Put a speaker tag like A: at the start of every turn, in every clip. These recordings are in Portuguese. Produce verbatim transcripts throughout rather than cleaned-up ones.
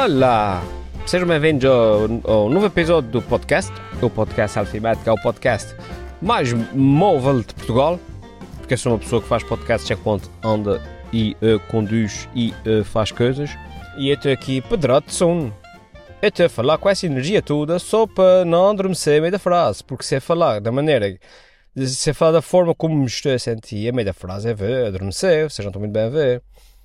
A: Olá! Sejam bem-vindos ao, ao novo episódio do podcast, o podcast Alfimétrica, é o podcast mais móvel de Portugal, porque eu sou uma pessoa que faz podcast checkpoint, anda e uh, conduz e uh, faz coisas, e eu estou aqui pedrado de sono. Eu estou a falar com essa energia toda só para não adormecer a meio da frase, porque se eu falar da maneira, se eu falar da forma como me estou a sentir a meio da frase, é ver, adormecer, vocês não estão muito bem a ver.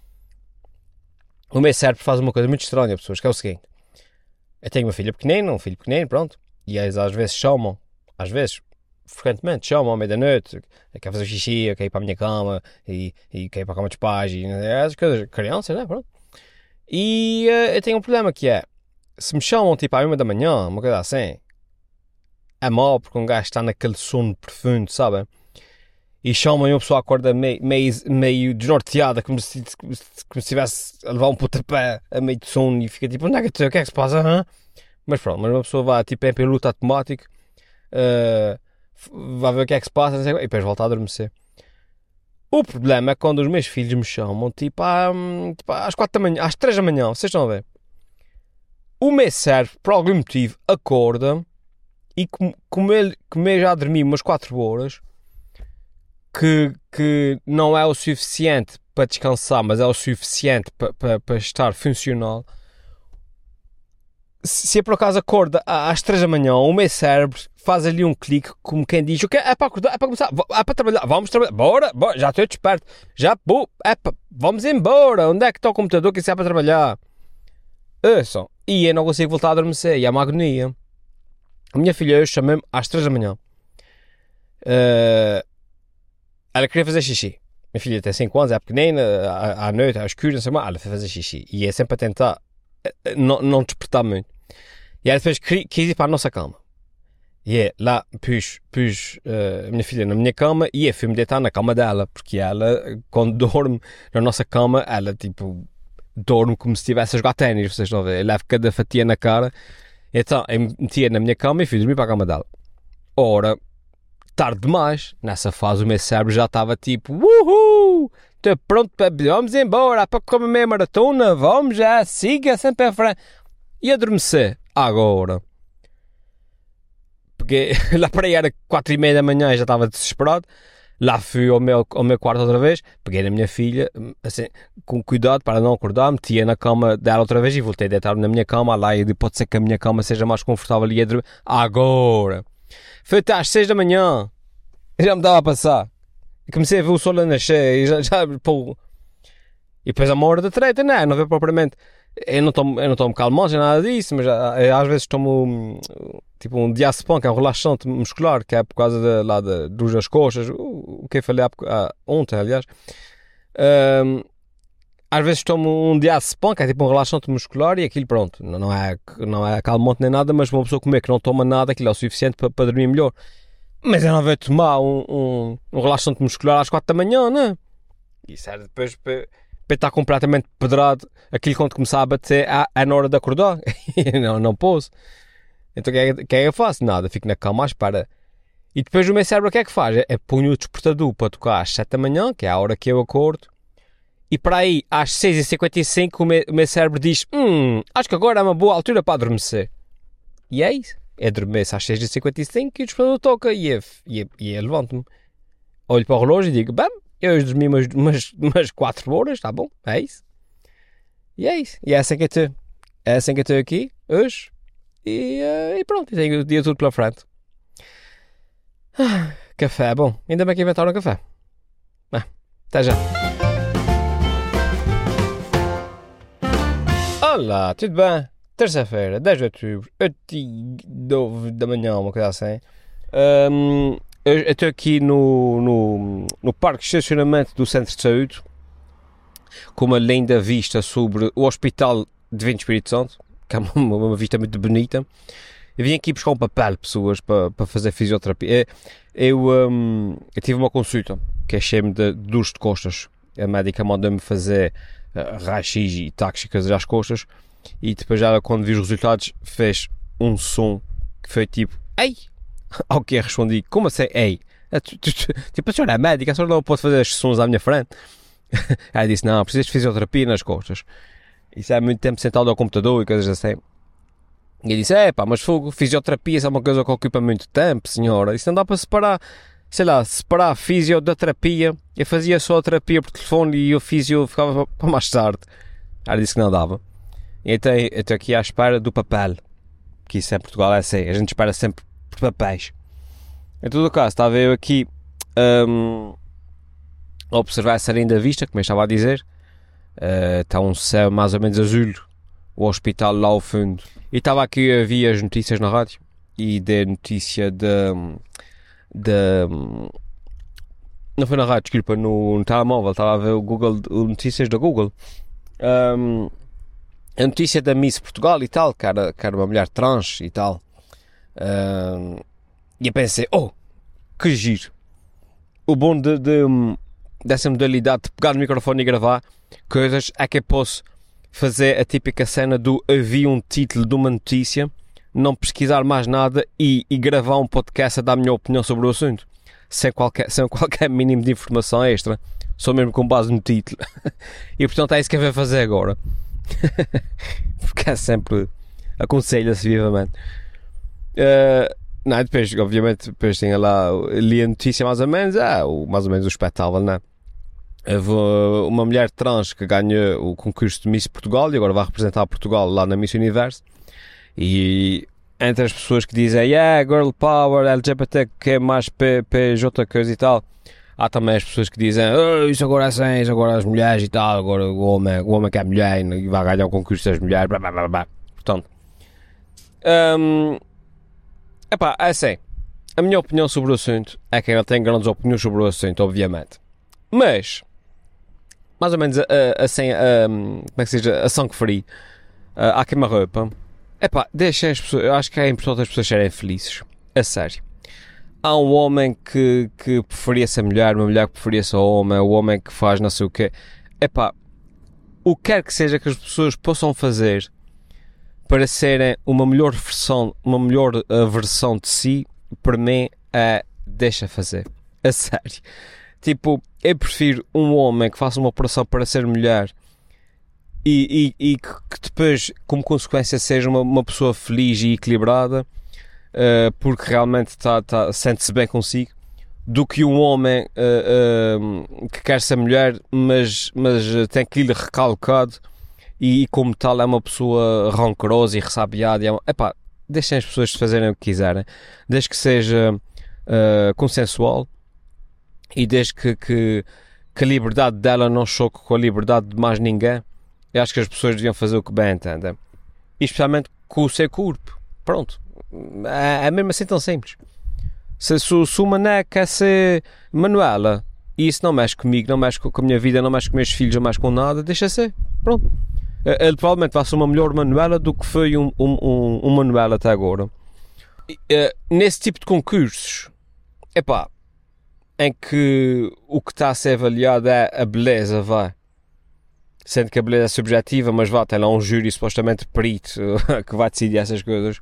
A: O meu cérebro faz uma coisa muito estranha, pessoas, que é o seguinte: eu tenho uma filha pequenina, um filho pequenino, pronto, e eles às vezes chamam, às vezes, frequentemente chamam à meia-da-noite, quer fazer xixi, quer ir para a minha cama, e, e quer ir para a cama dos pais, e essas coisas, crianças, né, pronto. E uh, eu tenho um problema que é, se me chamam tipo à uma da manhã, uma coisa assim, é mau porque um gajo está naquele sono profundo, sabem? E chamam e uma pessoa acorda meio, meio, meio desnorteada, como se, como se estivesse a levar um pontapé a meio de sono e fica tipo, onde é que, o que é que se passa? Hã? Mas pronto, mas uma pessoa vai tipo em piloto automático, uh, vai ver o que é que se passa e depois volta a adormecer. O problema é quando os meus filhos me chamam tipo, à, tipo às quatro da manhã, às três da manhã, vocês estão a ver? O meu cérebro, por algum motivo, acorda e como, como, ele, como eu já dormi umas quatro horas, Que, que não é o suficiente para descansar, mas é o suficiente para, para, para estar funcional. Se, se eu por acaso acorda às três da manhã, o meu cérebro faz ali um clique, como quem diz: o que é para acordar, é para começar, é para trabalhar, vamos trabalhar, bora, bora, já estou desperto, já, pô, é para, vamos embora, onde é que está o computador que isso é para trabalhar? Ouçam, e eu não consigo voltar a adormecer, e é uma agonia. A minha filha hoje chamou-me às três da manhã. Uh, Ela queria fazer xixi. Minha filha tem cinco anos, é pequenina, à, à noite, às escuras, não sei mais, ela foi fazer xixi. E é sempre a tentar não, não despertar muito. E ela depois quis ir para a nossa cama. E é lá, pus, pus uh, a minha filha na minha cama e eu fui-me deitar na cama dela, porque ela, quando dorme na nossa cama, ela tipo, dorme como se estivesse a jogar ténis, vocês estão a ver? Eu levo cada fatia na cara. Então, eu metia na minha cama e fui dormir para a cama dela. Ora, tarde demais, nessa fase o meu cérebro já estava tipo, uhul, estou pronto para, vamos embora, para comer meia maratona, vamos já, siga sempre à frente. E adormecer, agora. Porque lá para aí era quatro e meia da manhã e já estava desesperado, lá fui ao meu, ao meu quarto outra vez, peguei na minha filha, assim, com cuidado para não acordar, metia na cama dela outra vez e voltei a deitar na minha cama, lá e pode ser que a minha cama seja mais confortável e adormecer, agora. Foi até às seis da manhã, já me dava a passar. E comecei a ver o sol a nascer e já, já pô. E depois há uma hora de treta, não é? Não vê propriamente. Eu não tomo, eu não tomo calmante, nem nada disso, mas às vezes tomo tipo um diazepam, que é um relaxante muscular, que é por causa de, lá de, das coxas, o que eu falei há, ontem, aliás. Um, às vezes tomo um diazepam, que é tipo um relaxante muscular, e aquilo pronto, não é, não é calmante nem nada, mas uma pessoa comer que não toma nada, aquilo é o suficiente para, para dormir melhor. Mas eu não vou tomar um, um, um relaxante muscular às quatro da manhã, não é? Isso era depois para, para estar completamente pedrado, aquilo quando começar a bater é, é na hora de acordar. não, não posso. Então o que, é, que é que eu faço? Nada, fico na cama à espera. E depois o meu cérebro o que é que faz? É, é põe o despertador para tocar às sete da manhã, que é a hora que eu acordo. E para aí, às seis e cinquenta e cinco, o meu, o meu cérebro diz: Hum, acho que agora é uma boa altura para adormecer. E é isso. Eu adormeço às seis e cinquenta e cinco e o despertador toca e eu, e eu, e eu levanto-me. Olho para o relógio e digo: bem, eu hoje dormi umas, umas, umas quatro horas, está bom, é isso. E é isso. E é assim que eu estou. É assim que eu estou aqui, hoje. E, uh, e pronto, e tenho o dia tudo pela frente. Ah, café, bom. Ainda bem que inventaram café. Ah, até já. Olá, tudo bem? Terça-feira, dez de outubro, oito e nove da manhã, uma coisa assim. Um, eu estou aqui no, no, no parque de estacionamento do Centro de Saúde, com uma linda vista sobre o Hospital de Vinte Espírito Santo, que é uma, uma vista muito bonita. Eu vim aqui buscar um papel, pessoas, para, para fazer fisioterapia. Eu, um, eu tive uma consulta, que achei-me de dores de costas. A médica mandou-me fazer uh, raio-x e táxicas às costas. E depois já quando vi os resultados fez um som que foi tipo ei, ao que eu respondi, como assim ei? Tipo, a senhora é médica, a senhora não pode fazer estes sons à minha frente. Ela disse, não, precisas de fisioterapia nas costas. Isso é muito tempo sentado ao computador e coisas assim. E eu disse, é pá, mas fogo, fisioterapia é uma coisa que ocupa muito tempo, senhora. Isso não dá para separar, sei lá, separar a fisio da terapia. Eu fazia só a terapia por telefone e o fisio ficava para mais tarde. Ela disse que não dava. E então eu estou aqui à espera do papel. Que isso em Portugal é assim, a gente espera sempre por papéis. Em todo o caso, estava eu aqui um, a observar essa linda vista, como eu estava a dizer. Uh, está um céu mais ou menos azul, o hospital lá ao fundo. E estava aqui a ver as notícias na rádio e de notícia de, de não foi na rádio, desculpa, no, no telemóvel, estava a ver o Google, notícias da Google. Um, a notícia da Miss Portugal e tal, que era, que era uma mulher trans e tal. Um, e eu pensei, oh, que giro. O bom de, de, dessa modalidade de pegar no microfone e gravar coisas é que eu posso fazer a típica cena do havia um título de uma notícia, não pesquisar mais nada e, e gravar um podcast a dar a minha opinião sobre o assunto, sem qualquer, sem qualquer mínimo de informação extra, só mesmo com base no título. E portanto é isso que eu vou fazer agora. Porque é sempre, aconselha-se vivamente. Uh, não, depois, obviamente, depois tinha lá, li a notícia mais ou menos, ah, o, mais ou menos o espetáculo, não é? Houve uma mulher trans que ganha o concurso de Miss Portugal e agora vai representar Portugal lá na Miss Universo. E entre as pessoas que dizem yeah, girl power, L G B T Q mais P J coisa e tal, há também as pessoas que dizem oh, isso agora é assim, isso agora as mulheres e tal, agora o homem, o homem que é mulher e vai ganhar o concurso das mulheres, blá blá blá blá. Portanto, um, epá, é assim, a minha opinião sobre o assunto é que ela tem grandes opiniões sobre o assunto, obviamente. Mas mais ou menos assim, como é que se diz, a sangue frio, a queima-roupa. Epá, deixem as pessoas, eu acho que é importante as pessoas serem felizes, a sério. Há um homem que, que preferia ser mulher, uma mulher que preferia ser homem, o homem que faz não sei o quê. Epá, o que quer que seja que as pessoas possam fazer para serem uma melhor versão, uma melhor uh, versão de si, para mim é deixa fazer, a sério. Tipo, eu prefiro um homem que faça uma operação para ser mulher e, e, e que depois, como consequência, seja uma, uma pessoa feliz e equilibrada, uh, porque realmente tá, tá, sente-se bem consigo, do que um homem uh, uh, que quer ser mulher, mas, mas tem que ir recalcado e, e como tal é uma pessoa rancorosa e ressabiada. E é uma... Epá, deixem as pessoas fazerem o que quiserem, desde que seja uh, consensual. E desde que, que, que a liberdade dela não choque com a liberdade de mais ninguém, eu acho que as pessoas deviam fazer o que bem entendem. E especialmente com o seu corpo. Pronto. É, é mesmo assim tão simples. Se, se, se o mané quer ser Manuela e isso não mexe comigo, não mexe com a minha vida, não mexe com meus filhos, não mexe com nada, deixa ser. Pronto. Ele provavelmente vai ser uma melhor Manuela do que foi um, um, um, um Manuela até agora. E, uh, nesse tipo de concursos, epá, em que o que está a ser avaliado é a beleza, vai. Sendo que a beleza é subjetiva, mas vá, tem lá um júri supostamente perito que vai decidir essas coisas.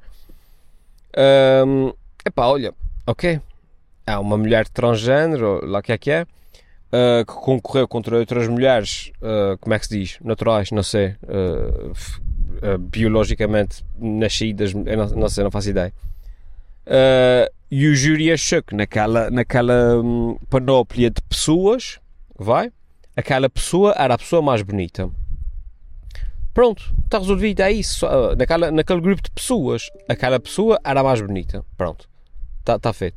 A: Um, epá, olha, ok. Há uma mulher transgênero, lá que é que é, uh, que concorreu contra outras mulheres, uh, como é que se diz? Naturais, não sei, uh, uh, biologicamente nascidas, eu não, não sei, não faço ideia. Uh, e o júri achou que naquela, naquela hum, panóplia de pessoas, vai, aquela pessoa era a pessoa mais bonita. Pronto, está resolvido, é isso. Uh, naquela, naquele grupo de pessoas, aquela pessoa era a mais bonita. Pronto, está tá feito.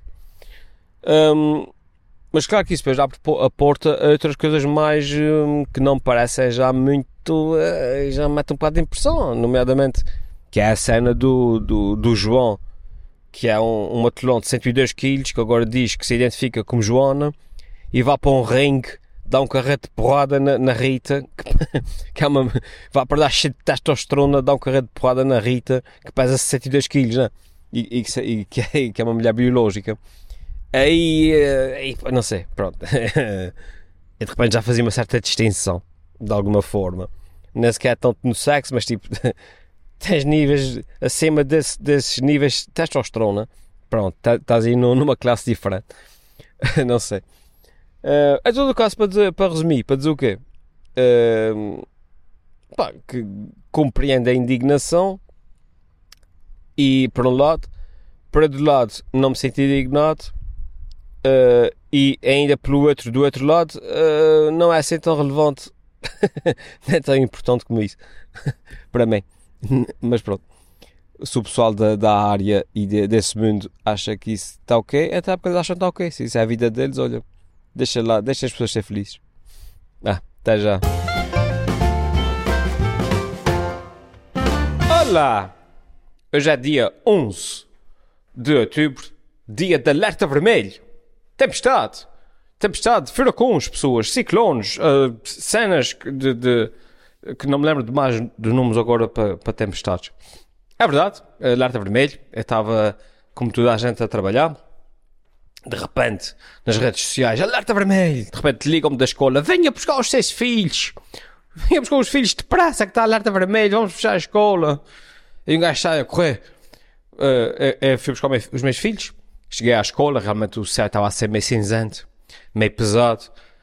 A: Um, mas claro que isso depois abre a porta a outras coisas mais um, que não me parecem já muito, uh, já me metem um bocado de impressão, nomeadamente, que é a cena do, do, do João, que é um, um atleta de cento e dois quilos, que agora diz que se identifica como Joana, e vai para um ringue, dá um carrete de porrada na, na Rita, que, que é uma, vai para dar cheio de testosterona, dá um carrete de porrada na Rita, que pesa sessenta e dois quilos, né? e, e, e que, é, que é uma mulher biológica. Aí, aí não sei, pronto. E de repente já fazia uma certa distinção, de alguma forma. Não sequer tanto no sexo, mas tipo... tens níveis acima desse, desses níveis de testosterona, pronto, estás aí numa classe diferente. Não sei. Uh, em todo o caso, para, dizer, para resumir, para dizer o quê? Uh, pá, que compreendo a indignação e, por um lado, por outro lado, não me senti indignado uh, e ainda pelo outro, do outro lado, uh, não é assim tão relevante, não é tão importante como isso, para mim. Mas pronto, se o pessoal da, da área e de, desse mundo acha que isso está ok, até porque eles acham que está ok. Se isso é a vida deles, olha, deixa lá, deixa as pessoas ser felizes. Ah, até já. Olá! Hoje é dia onze de outubro, dia de alerta vermelho. Tempestade. Tempestade, furacões, pessoas, ciclones, uh, cenas de, de, que não me lembro de mais de nomes agora para, para tempestades. É verdade, alerta vermelho. Eu estava, como toda a gente, a trabalhar. De repente, nas redes sociais, alerta vermelho. De repente ligam-me da escola, venha buscar os seus filhos. Venha buscar os filhos depressa que está alerta vermelho, vamos fechar a escola. E um gajo sai a correr. Uh, eu, eu fui buscar os meus filhos. Cheguei à escola, realmente o céu estava a ser meio cinzento, meio pesado.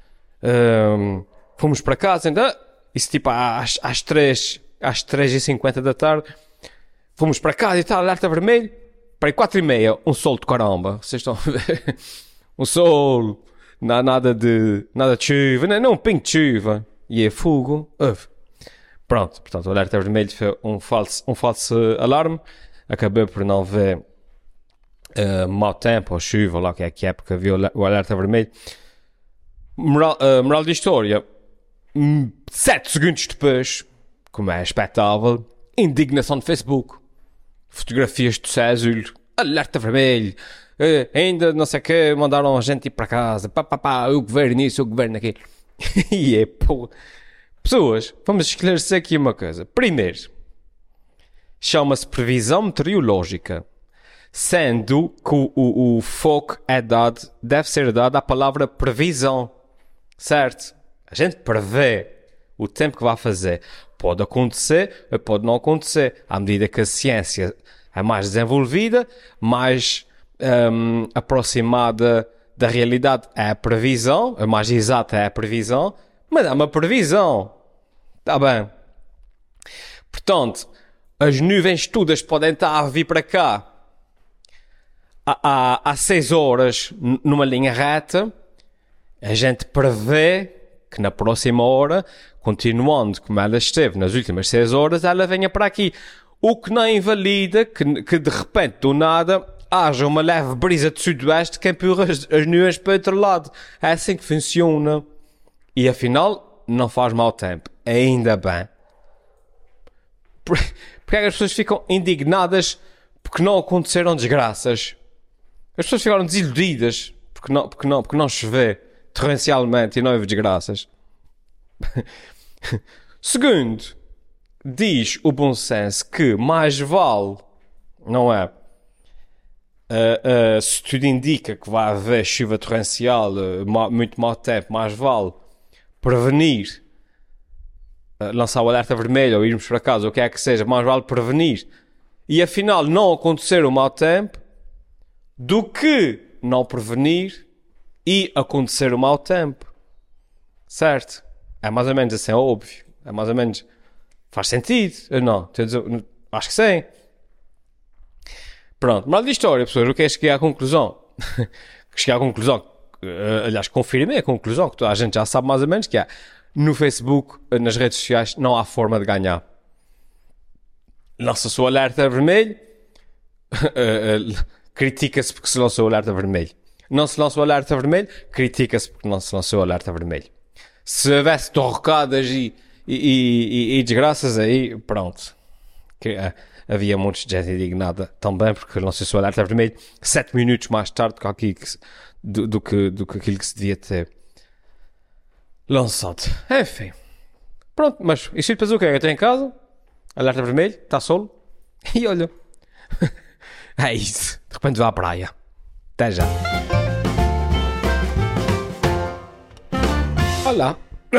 A: Um, fomos para casa, ainda, isso tipo às, às três, às três e cinquenta da tarde. Fomos para casa e está alerta vermelho. Para aí quatro e meia, um sol de caramba. Vocês estão a ver? Um sol, não há nada de, nada de chuva, não, não um pingo de chuva. E é fogo. Uf. Pronto, portanto, o alerta vermelho foi um falso, um falso alarme. Acabei por não ver uh, mau tempo ou chuva, lá que é que época viu o alerta vermelho. Moral, uh, moral de história. Sete segundos depois, como é expectável, indignação de Facebook. Fotografias do céu azul, alerta vermelho, uh, ainda não sei o que, mandaram a gente ir para casa, pá, pá, pá, o governo isso, o governo aquilo. E é pô. Pessoas, vamos esclarecer aqui uma coisa. Primeiro, chama-se previsão meteorológica, sendo que o, o, o foco é dado, deve ser dado à palavra previsão, certo? A gente prevê o tempo que vai fazer. Pode acontecer, pode não acontecer. À medida que a ciência é mais desenvolvida, mais um, aproximada da realidade é a previsão, a mais exata é a previsão, mas é uma previsão. Está bem. Portanto, as nuvens todas podem estar a vir para cá há, há, há seis horas numa linha reta. A gente prevê que na próxima hora, continuando como ela esteve nas últimas seis horas, ela venha para aqui. O que não invalida que, que de repente, do nada, haja uma leve brisa de sudoeste que empurra as, as nuvens para o outro lado. É assim que funciona. E afinal, não faz mau tempo. Ainda bem. Por, porque é que as pessoas ficam indignadas porque não aconteceram desgraças? As pessoas ficaram desiludidas porque não, porque não, porque não choveu torrencialmente e não houve desgraças. Segundo, diz o bom senso que mais vale, não é? Uh, uh, se tudo indica que vai haver chuva torrencial, uh, ma- muito mau tempo, mais vale prevenir, uh, lançar o alerta vermelho ou irmos para casa, ou o que é que seja, mais vale prevenir e afinal não acontecer o mau tempo do que não prevenir e acontecer o mau tempo. Certo? É mais ou menos assim, é óbvio. É mais ou menos... Faz sentido, ou não? Acho que sim. Pronto, mal de história, pessoas. O que é que cheguei à conclusão? Cheguei à conclusão, uh, aliás, confirmei a conclusão, que toda a gente já sabe mais ou menos, que é, no Facebook, nas redes sociais, não há forma de ganhar. Lança-se o alerta vermelho, uh, uh, critica-se porque se lançou o alerta vermelho. Não se lançou o alerta vermelho, critica-se porque não se lançou o alerta vermelho. Se houvesse torrocadas e, e, e, e desgraças aí, pronto. Que, uh, havia muitos de gente indignada também porque lançou o alerta vermelho sete minutos mais tarde do que, do, do, que, do que aquilo que se devia ter lançado. Enfim. Pronto, mas isso depois o que é? Eu estou em casa, alerta vermelho, está sol, e olha. É isso. De repente vou à praia. Até já. Olá.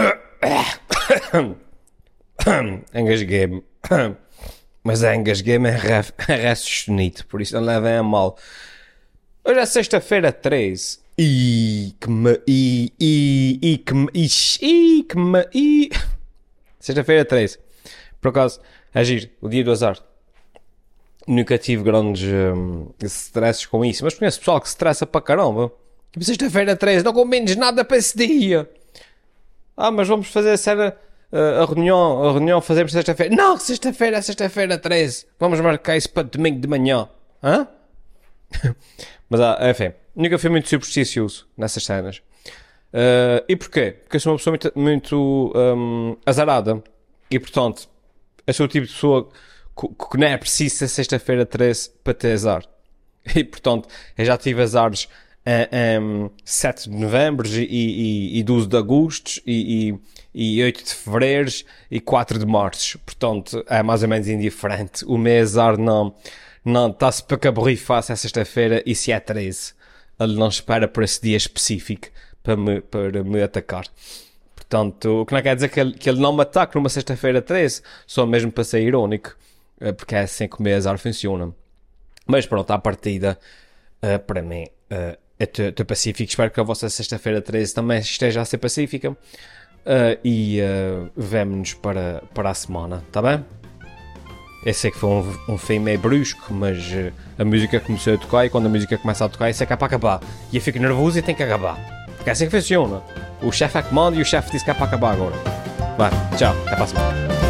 A: Engasguei-me. Mas é engasguei-me é ressustenido, por isso não levem a mal. Hoje é sexta-feira treze. E que me... E... E... E que me... E... E que me... E... Sexta-feira treze. Por acaso, é giro, o dia do azar. Nunca tive grandes hum, stresses com isso, mas conheço pessoal que se estressa para caramba. Tipo, sexta-feira treze, não combines nada para esse dia. Ah, mas vamos fazer a cena, uh, a reunião, a reunião fazemos sexta-feira. Não, sexta-feira é sexta-feira treze. Vamos marcar isso para domingo de manhã. Hã? Mas, ah, enfim, nunca fui muito supersticioso nessas cenas. Uh, e porquê? Porque eu sou uma pessoa muito, muito um, azarada. E, portanto, eu sou o tipo de pessoa que, que não é preciso ser sexta-feira treze para ter azar. E, portanto, eu já tive azares Um, sete de novembro e, e, e doze de agosto e, e, e oito de fevereiro e quatro de março. Portanto, é mais ou menos indiferente. O meu azar não não está-se para que aborrifar se é sexta-feira e se é treze. Ele não espera por esse dia específico para me, para me atacar. Portanto, o que não quer dizer que ele, que ele não me ataque numa sexta-feira treze, só mesmo para ser irónico, porque é assim que o meu azar funciona. Mas pronto, à partida, uh, para mim, uh, estou pacífico. Espero que a vossa sexta-feira treze também esteja a ser pacífica. Uh, e uh, vemo-nos para, para a semana, tá bem? Eu sei que foi um, um fim meio brusco, mas uh, a música começou a tocar e quando a música começa a tocar, isso é que é para acabar. E eu fico nervoso e tenho que acabar. Porque é assim que funciona. O chefe é que manda e o chefe disse que é para acabar agora. Vai, tchau, até para a semana.